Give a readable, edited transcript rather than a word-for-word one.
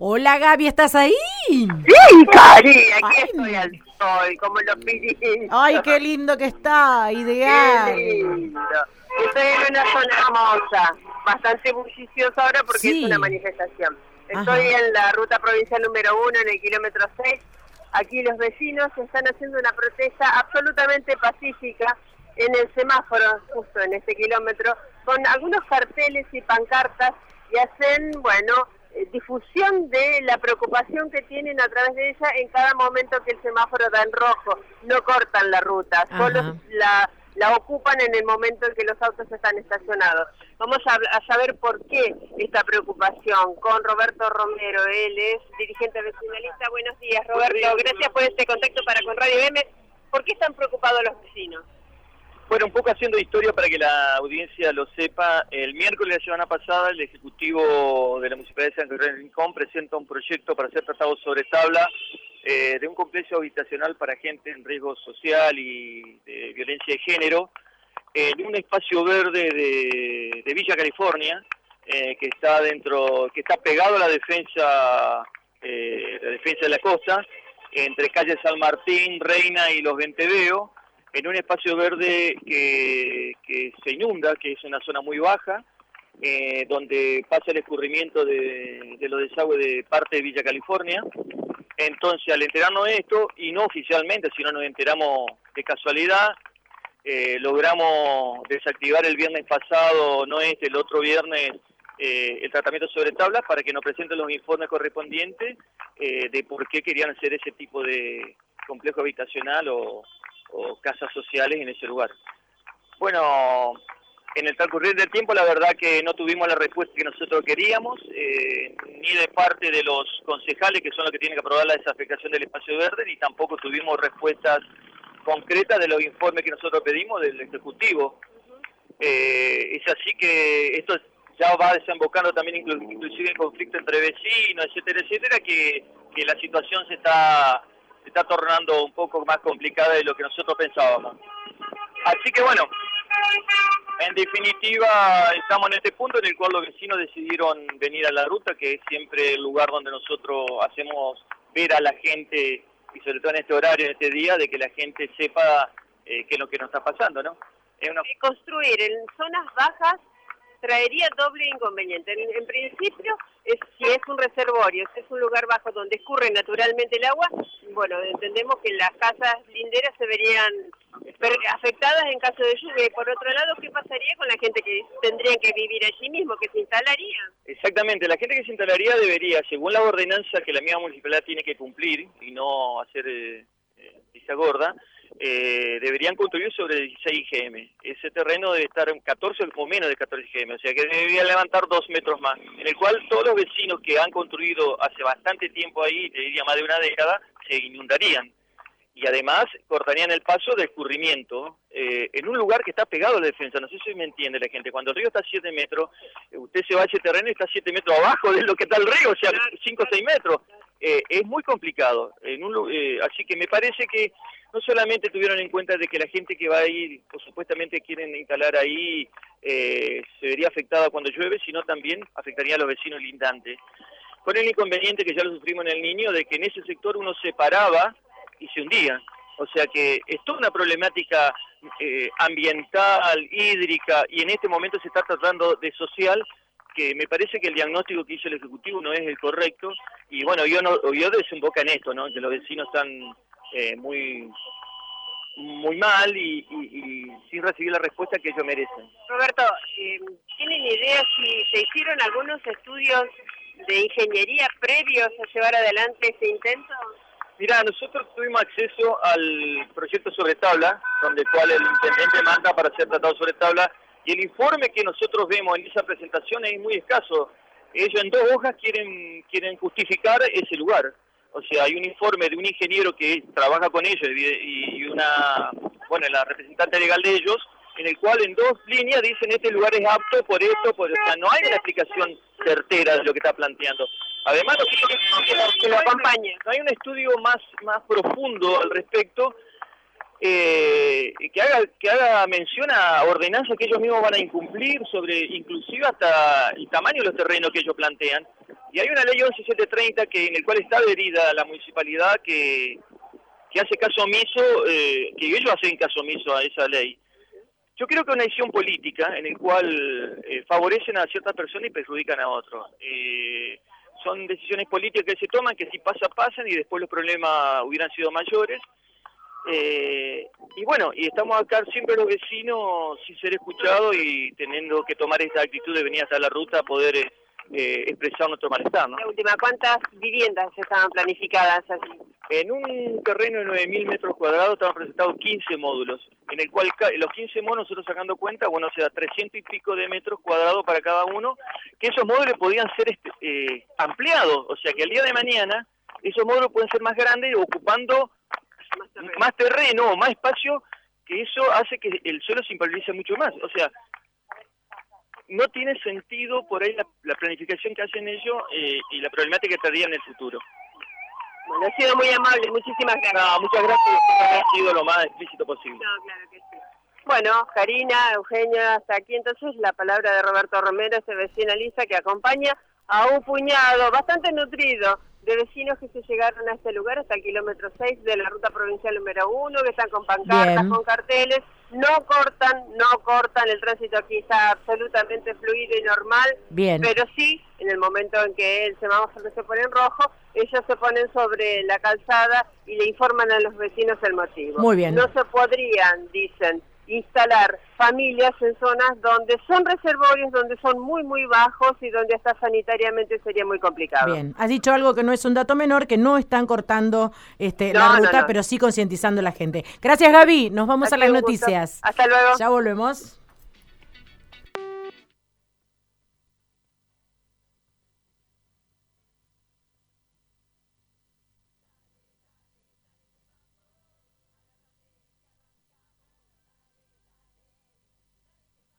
Hola Gaby, ¿estás ahí? Sí, Cari, aquí Ay. estoy al sol, como los piritos. Ay, qué lindo que está, ideal. Qué lindo. Estoy en una zona hermosa, bastante bulliciosa ahora porque es una Sí. manifestación. Ajá. Estoy en la ruta provincial número 1, en el kilómetro 6. Aquí los vecinos están haciendo una protesta absolutamente pacífica en el semáforo, justo en este kilómetro, con algunos carteles y pancartas y hacen, difusión de la preocupación que tienen a través de ella en cada momento que el semáforo da en rojo. No cortan la ruta, solo Ajá. la ocupan en el momento en que los autos están estacionados. Vamos a saber por qué esta preocupación con Roberto Romero. Él es dirigente vecinalista. Buenos días, Roberto. Gracias por este contacto para con Radio M. ¿Por qué están preocupados los vecinos? Bueno, un poco haciendo historia para que la audiencia lo sepa, el miércoles de la semana pasada el Ejecutivo de la Municipalidad de San Carlos del Rincón presenta un proyecto para ser tratado sobre tabla de un complejo habitacional para gente en riesgo social y de violencia de género en un espacio verde de Villa California que está pegado a la defensa de la costa, entre calle San Martín, Reina y Los Venteveo, en un espacio verde que se inunda, que es una zona muy baja, donde pasa el escurrimiento de los desagües de parte de Villa California. Entonces, al enterarnos de esto, y no oficialmente, sino nos enteramos de casualidad, logramos desactivar el viernes pasado, el otro viernes, el tratamiento sobre tablas para que nos presenten los informes correspondientes de por qué querían hacer ese tipo de complejo habitacional o casas sociales en ese lugar. Bueno, en el transcurrir del tiempo la verdad que no tuvimos la respuesta que nosotros queríamos, ni de parte de los concejales, que son los que tienen que aprobar la desafectación del espacio verde, ni tampoco tuvimos respuestas concretas de los informes que nosotros pedimos del Ejecutivo. Es así que esto ya va desembocando también inclusive en conflicto entre vecinos, etcétera, que la situación se está tornando un poco más complicada de lo que nosotros pensábamos. Así que bueno, en definitiva estamos en este punto en el cual los vecinos decidieron venir a la ruta, que es siempre el lugar donde nosotros hacemos ver a la gente, y sobre todo en este horario, en este día, de que la gente sepa qué es lo que nos está pasando, ¿no? Construir en zonas bajas traería doble inconveniente. En principio, si es un reservorio, si es un lugar bajo donde escurre naturalmente el agua, bueno, entendemos que las casas linderas se verían afectadas en caso de lluvia. Y por otro lado, ¿qué pasaría con la gente que tendría que vivir allí mismo, que se instalaría? Exactamente, la gente que se instalaría debería, según la ordenanza que la misma municipalidad tiene que cumplir y no hacer vista gorda, deberían construir sobre 16 IGM. Ese terreno debe estar en 14 o menos de 14 IGM, o sea que debería levantar 2 metros más, en el cual todos los vecinos que han construido hace bastante tiempo ahí, te diría más de una década, se inundarían. Y además cortarían el paso de escurrimiento en un lugar que está pegado a la defensa. No sé si me entiende la gente. Cuando el río está a 7 metros, usted se va a ese terreno y está 7 metros abajo de lo que está el río, o sea, 5 o 6 metros. Es muy complicado. Así que me parece que no solamente tuvieron en cuenta de que la gente que va a ir, o supuestamente quieren instalar ahí, se vería afectada cuando llueve, sino también afectaría a los vecinos lindantes. Con el inconveniente que ya lo sufrimos en el Niño, de que en ese sector uno se paraba y se hundía. O sea que es toda una problemática ambiental, hídrica, y en este momento se está tratando de social, que me parece que el diagnóstico que hizo el Ejecutivo no es el correcto, y bueno, yo desemboca en esto, ¿no? Que los vecinos están muy mal y sin recibir la respuesta que ellos merecen. Roberto, ¿tienen idea si se hicieron algunos estudios de ingeniería previos a llevar adelante este intento? Mira, nosotros tuvimos acceso al proyecto sobre tabla, donde cual el intendente manda para ser tratado sobre tabla, y el informe que nosotros vemos en esa presentación es muy escaso. Ellos en 2 hojas quieren justificar ese lugar. O sea, hay un informe de un ingeniero que trabaja con ellos y la representante legal de ellos, en el cual en 2 líneas dicen este lugar es apto por esto, o sea, no hay una explicación certera de lo que está planteando. Además, que lo acompañe. No hay un estudio más profundo al respecto, que haga mención a ordenanzas que ellos mismos van a incumplir sobre, inclusive hasta el tamaño de los terrenos que ellos plantean. Y hay una ley 11730 en el cual está adherida la municipalidad que hace caso omiso, que ellos hacen caso omiso a esa ley. Yo creo que es una decisión política en el cual favorecen a ciertas personas y perjudican a otros. Son decisiones políticas que se toman, que si pasan y después los problemas hubieran sido mayores. Y bueno, y estamos acá siempre los vecinos sin ser escuchados y teniendo que tomar esta actitud de venir hasta la ruta a poder expresar nuestro malestar, ¿no? La última, ¿cuántas viviendas estaban planificadas así? En un terreno de 9.000 metros cuadrados estaban presentados 15 módulos, en el cual los 15 módulos, nosotros sacando cuenta, bueno, o sea, 300 y pico de metros cuadrados para cada uno, que esos módulos podían ser ampliados, o sea que el día de mañana esos módulos pueden ser más grandes, ocupando más terreno, más espacio, que eso hace que el suelo se impermeabilice mucho más. O sea, no tiene sentido por ahí la planificación que hacen ellos y la problemática que tendrían en el futuro. Bueno, ha sido muy amable, muchísimas gracias. No, muchas gracias, ha sido lo más explícito posible. No, claro que sí. Bueno, Karina, Eugenia, hasta aquí entonces la palabra de Roberto Romero, ese vecino Lisa que acompaña a un puñado bastante nutrido de vecinos que se llegaron a este lugar hasta el kilómetro 6 de la ruta provincial número 1, que están con pancartas, Bien. con carteles, no cortan, el tránsito aquí está absolutamente fluido y normal, Bien. pero sí, en el momento en que el semáforo se pone en rojo, ellos se ponen sobre la calzada y le informan a los vecinos el motivo. Muy bien. No se podrían, dicen, instalar familias en zonas donde son reservorios, donde son muy bajos y donde hasta sanitariamente sería muy complicado. Bien, has dicho algo que no es un dato menor, que no están cortando la ruta, no. pero sí concientizando a la gente. Gracias, Gaby. Nos vamos Ha a las sido un gusto. noticias. Hasta luego. Ya volvemos.